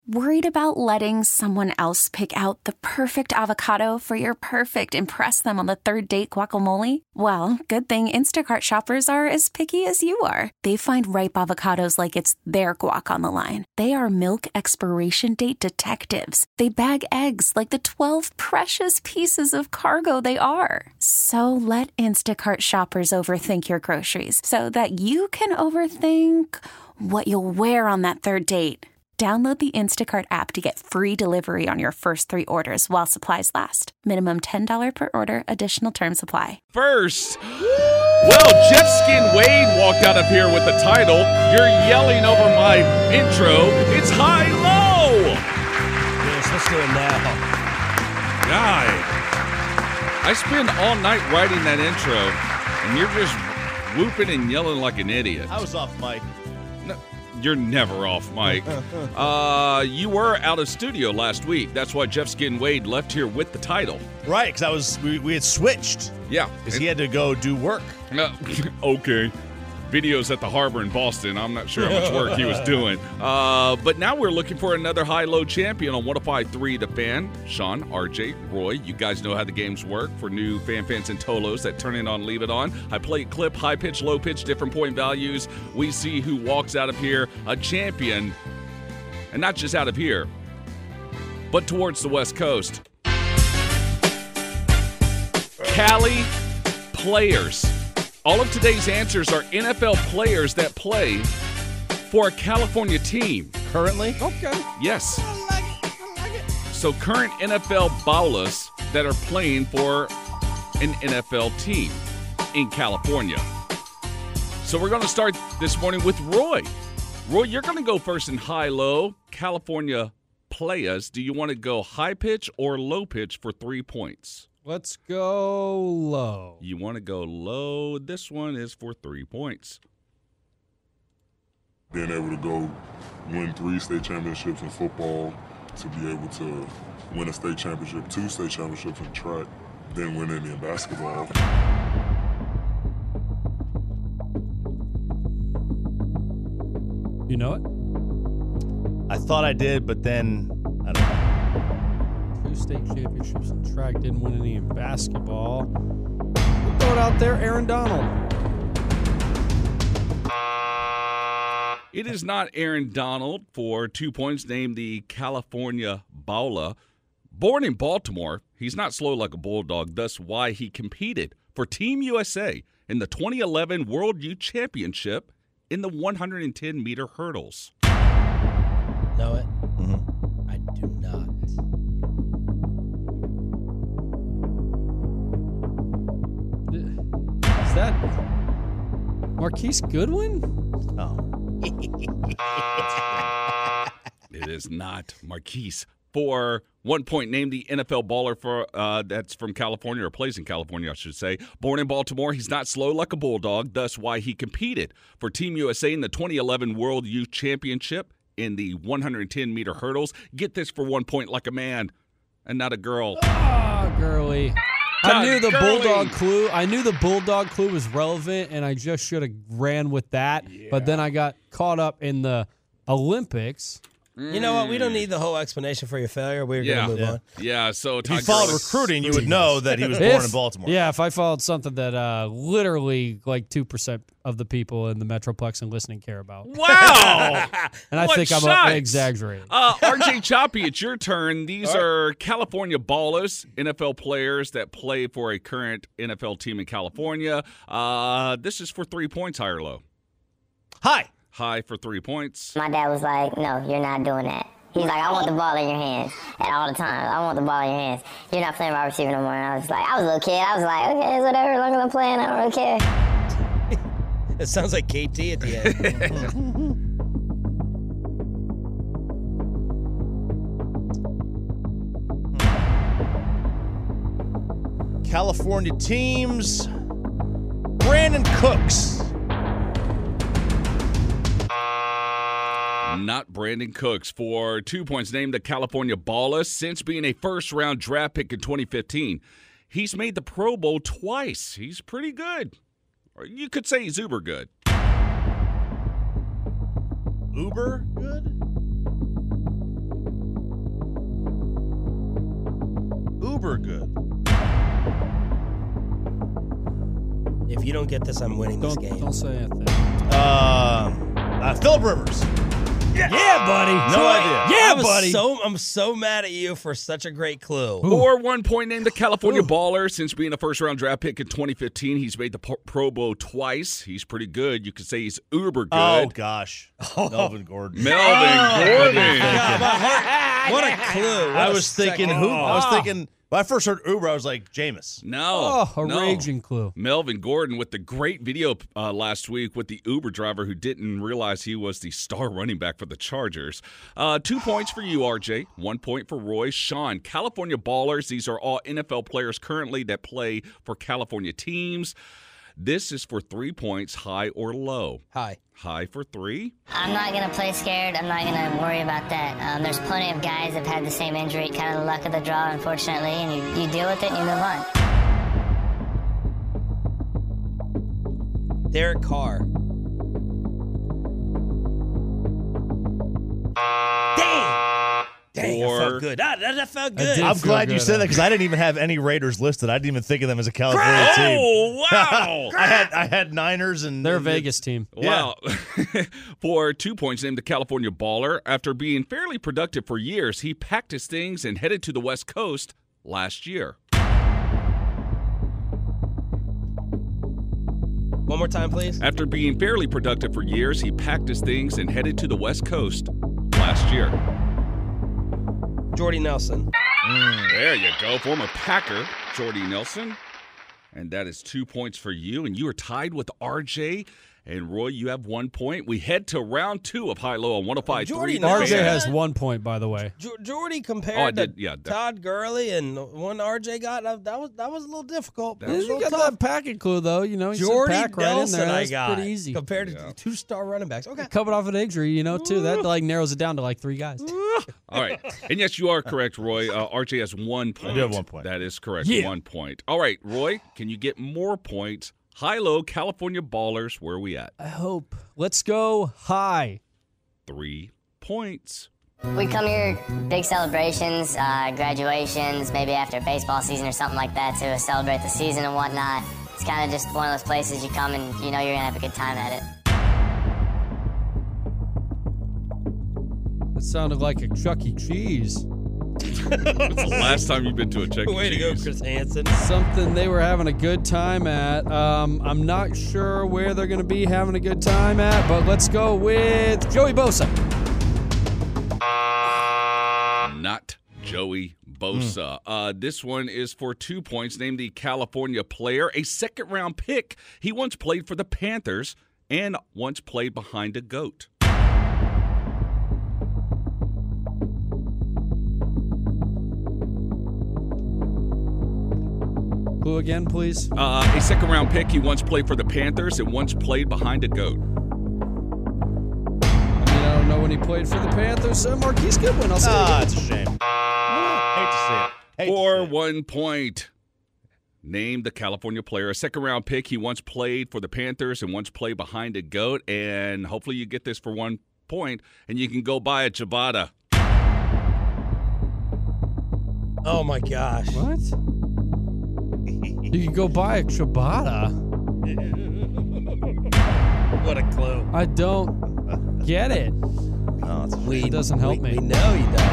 Worried about letting someone else pick out the perfect avocado for your perfect impress them on the third date guacamole? Well, good thing Instacart shoppers are as picky as you are. They find ripe avocados like it's their guac on the line. They are milk expiration date detectives. They bag eggs like the 12 precious pieces of cargo they are. So let Instacart shoppers overthink your groceries so that you can overthink what you'll wear on that third date. Download the Instacart app to get free delivery on your first 3 orders while supplies last. Minimum $10 per order. Additional terms apply. First, well, Jeff Skin Wade walked out of here with the title. You're yelling over my intro. It's high-low. Yes, let's do it now. Guy, I spent all night writing that intro, and you're just whooping and yelling like an idiot. I was off mic. No, you're never off, Mike. You were out of studio last week. That's why Jeff Skin Wade left here with the title. Right, because we had switched. Yeah. Because he had to go do work. Okay. Videos at the Harbor in Boston. I'm not sure how much work he was doing. But now we're looking for another high-low champion on 105.3 The Fan. Sean, RJ, Roy, you guys know how the games work. For new fans and Tolos that turn it on, leave it on. I play clip, high pitch, low pitch, different point values. We see who walks out of here a champion. And not just out of here, but towards the West Coast. Cali players. All of today's answers are NFL players that play for a California team. Currently? Okay. Yes. I like it. So current NFL ballers that are playing for an NFL team in California. So we're going to start this morning with Roy. Roy, you're going to go first in high-low. California players. Do you want to go high pitch or low pitch for 3 points? Let's go low. You want to go low. This one is for 3 points. Being able to go win 3 state championships in football, to be able to win a state championship, 2 state championships in track, then win any in basketball. You know it? I thought I did, but then I don't know. 2 state championships in track, didn't win any in basketball. We'll throw it out there, Aaron Donald. It is not Aaron Donald for 2 points, named the California Baller. Born in Baltimore, he's not slow like a bulldog, thus why he competed for Team USA in the 2011 World Youth Championship in the 110-meter hurdles. Know it? Mm-hmm. I do not. Is that Marquise Goodwin? Oh. It is not Marquise. For 1 point, named the NFL baller for that's from California, or plays in California, I should say. Born in Baltimore, he's not slow like a bulldog, thus why he competed for Team USA in the 2011 World Youth Championship in the 110-meter hurdles. Get this for 1 point, like a man and not a girl. Ah, girly. I knew the Gurley. bulldog clue. I knew the bulldog clue was relevant, and I just should have ran with that. Yeah. But then I got caught up in the Olympics. You know what? We don't need the whole explanation for your failure. We're going to move on. Yeah, so If you Todd followed Gurley. recruiting, you would know that he was born in Baltimore. Yeah, if I followed something that literally like 2% of the people in the Metroplex and listening care about. Wow! And I What think I'm shots? exaggerating. RJ Choppy, it's your turn. These are California ballers, NFL players that play for a current NFL team in California. This is for 3 points, high or low? Hi. High for 3 points. My dad was like, no, you're not doing that. He's like, I want the ball in your hands at all the time. I want the ball in your hands. You're not playing wide receiver no more. And I was like, I was a little kid. I was like, okay, it's whatever. As long as I'm playing, I don't really care. It sounds like KT at the end. California teams. Brandon Cooks. Not Brandon Cooks. For 2 points, named the California Baller since being a first-round draft pick in 2015. He's made the Pro Bowl twice. He's pretty good. Or you could say he's uber good. Uber good? uber good. If you don't get this, I'm winning this game. Don't say anything. Philip Rivers. Yeah, buddy. No idea. Yeah, buddy. I'm so mad at you for such a great clue. For 1 point named the California Baller. Since being a first-round draft pick in 2015, he's made the Pro Bowl twice. He's pretty good. You could say he's uber good. Oh, gosh. Melvin Gordon. Melvin Gordon. What a clue. I was thinking who? I was thinking, when I first heard Uber, I was like, Jameis. No. Oh, a raging clue. Melvin Gordon with the great video last week with the Uber driver who didn't realize he was the star running back for the Chargers. 2 points for you, RJ. 1 point for Roy. Sean, California Ballers. These are all NFL players currently that play for California teams. This is for 3 points, high or low. Hi. High for 3. I'm not going to play scared. I'm not going to worry about that. There's plenty of guys that have had the same injury, kind of the luck of the draw, unfortunately, and you deal with it and you move on. Derek Carr. Dang, that felt good. That felt good. I'm glad you said that because I didn't even have any Raiders listed. I didn't even think of them as a California team. Oh, wow. I had Niners and They're a Vegas team. Wow. For 2 points, named the California Baller. After being fairly productive for years, he packed his things and headed to the West Coast last year. One more time, please. After being fairly productive for years, he packed his things and headed to the West Coast last year. Jordy Nelson. There you go. Former Packer, Jordy Nelson. And that is 2 points for you. And you are tied with RJ. And Roy, you have 1 point. We head to round 2 of High-Low on 105.3. Jordy RJ Yeah. has 1 point, by the way. Jordy compared to yeah, Todd Gurley and one RJ got, that was a little difficult. That That was was a You little got tough. that packing clue, though. You know, you Jordy said pack right in Nelson there. I That's got pretty easy. compared to 2-star running backs. Okay. Coming off an injury, too. That narrows it down to 3 guys. All right. And yes, you are correct, Roy. RJ has 1 point. I do have 1 point. That is correct. Yeah. 1 point. All right, Roy, can you get more points? High-Low, California Ballers, where are we at? I hope. Let's go high. 3 points. We come here, big celebrations, graduations, maybe after baseball season or something like that to celebrate the season and whatnot. It's kind of just one of those places you come and you know you're going to have a good time at it. That sounded like a Chuck E. Cheese. When's the last time you've been to a Chuck E. Way to go, Cheese? Chris Hansen. Something they were having a good time at. I'm not sure where they're going to be having a good time at, but let's go with Joey Bosa. Not Joey Bosa. This one is for 2 points. Named the California player, a second-round pick. He once played for the Panthers and once played behind a goat. Clue again, please. A second-round pick. He once played for the Panthers and once played behind a goat. I don't know when he played for the Panthers. Marquise Goodwin. I'll say it again. It's a shame. Hate to see it. For 1 point. Name the California player, a second-round pick. He once played for the Panthers and once played behind a goat. And hopefully you get this for 1 point, and you can go buy a ciabatta. Oh, my gosh. What? You can go buy a ciabatta. What a clue. I don't get it. No, it's a shame. It doesn't help me. We know you don't.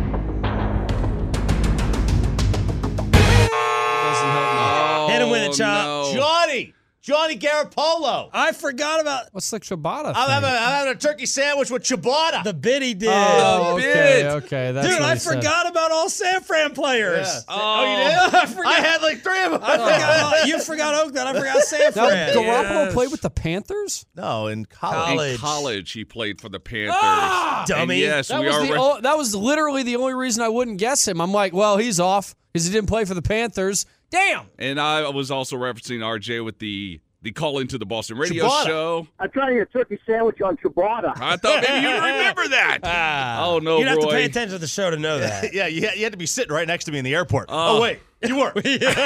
Doesn't help me. Hit him with it, Chop. No. Johnny Garapolo. I forgot about What's the ciabatta I'm thing? having a turkey sandwich with ciabatta. the bid he did. Oh, bid. okay. That's Dude, what I he said. forgot about all San Fran players. Yeah. Oh, you did? I forgot. I had like 3 of them. I forgot. You forgot Oakland. I forgot San Now, Fran. Garoppolo played with the Panthers? No, in college. College. in college, he played for the Panthers. Dummy. And yes, That we was, are. that was literally the only reason I wouldn't guess him. I'm like, well, he's off because he didn't play for the Panthers. Damn. And I was also referencing RJ with the call into the Boston radio Ciabatta. show. I'm trying to get a turkey sandwich on ciabatta. I thought maybe you remember that. Oh, no, You'd have to Roy. pay attention to the show to know that. Yeah, you had to be sitting right next to me in the airport. Oh, wait. You weren't.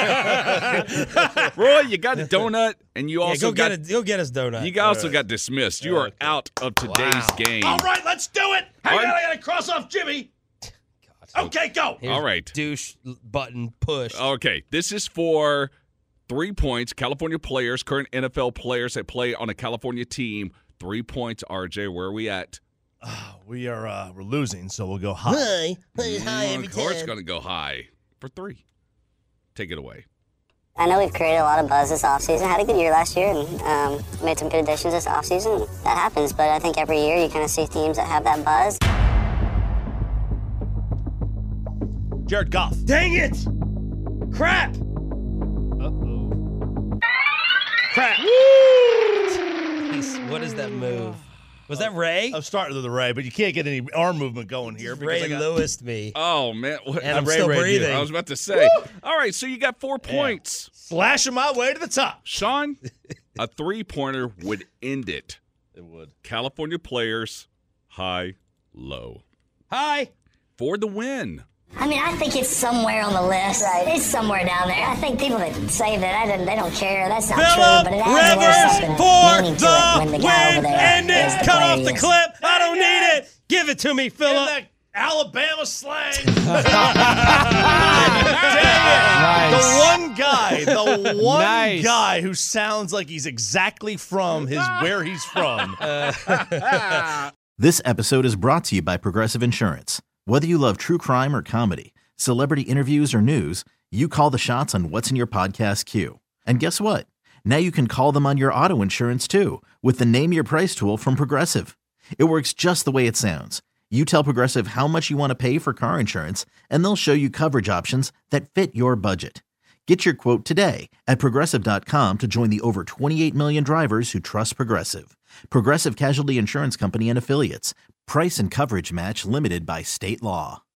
Roy, you got a donut, and you Yeah, also go get his donut. You also got dismissed. You are out of today's game. All right, let's do it. Hang on, I got to cross off Jimmy. Okay, go. Here's All right. Douche button push. Okay, this is for 3 points. California players, current NFL players that play on a California team. 3 points, RJ. Where are we at? We're losing, so we'll go high. High every Of course, time. going to go high for 3. Take it away. I know we've created a lot of buzz this offseason. Had a good year last year and made some good additions this offseason. That happens, but I think every year you kind of see teams that have that buzz. Jared Goff. Dang it! Crap! Crap. What is that move? Was that Ray? I'm starting with the Ray, but you can't get any arm movement going here. Ray Lewis'd me. Oh, man. And I'm Ray still Ray did. breathing. I was about to say. All right, so you got 4 points. Slashing my way to the top. Sean, a 3-pointer would end it. It would. California players, high, low. Hi. For the win. I mean, I think it's somewhere on the list. Right. It's somewhere down there. I think people that say that, they don't care. That's not Phillip true, but it adds a little something meaning Rivers to it for when the the guy over win. there End is it. the Cut player off he the is. clip. I don't need it. Give it to me, In Phillip. that Alabama slang. Nice. The one Nice. guy who sounds like he's exactly from where he's from. This episode is brought to you by Progressive Insurance. Whether you love true crime or comedy, celebrity interviews or news, you call the shots on what's in your podcast queue. And guess what? Now you can call them on your auto insurance too with the Name Your Price tool from Progressive. It works just the way it sounds. You tell Progressive how much you want to pay for car insurance, and they'll show you coverage options that fit your budget. Get your quote today at Progressive.com to join the over 28 million drivers who trust Progressive. Progressive Casualty Insurance Company and Affiliates. Price and coverage match limited by state law.